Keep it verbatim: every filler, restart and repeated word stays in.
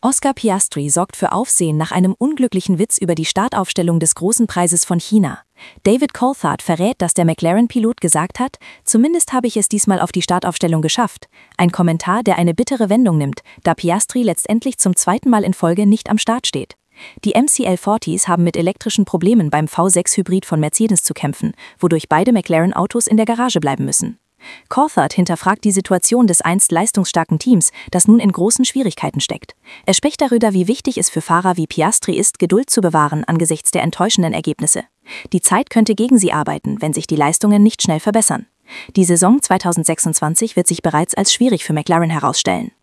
Oscar Piastri sorgt für Aufsehen nach einem unglücklichen Witz über die Startaufstellung des Großen Preises von China. David Coulthard verrät, dass der McLaren-Pilot gesagt hat, »Zumindest habe ich es diesmal auf die Startaufstellung geschafft«. Ein Kommentar, der eine bittere Wendung nimmt, da Piastri letztendlich zum zweiten Mal in Folge nicht am Start steht. Die M C L vierzig haben mit elektrischen Problemen beim V sechs Hybrid von Mercedes zu kämpfen, wodurch beide McLaren-Autos in der Garage bleiben müssen. Coulthard hinterfragt die Situation des einst leistungsstarken Teams, das nun in großen Schwierigkeiten steckt. Er spricht darüber, wie wichtig es für Fahrer wie Piastri ist, Geduld zu bewahren angesichts der enttäuschenden Ergebnisse. Die Zeit könnte gegen sie arbeiten, wenn sich die Leistungen nicht schnell verbessern. Die Saison zweitausendsechsundzwanzig wird sich bereits als schwierig für McLaren herausstellen.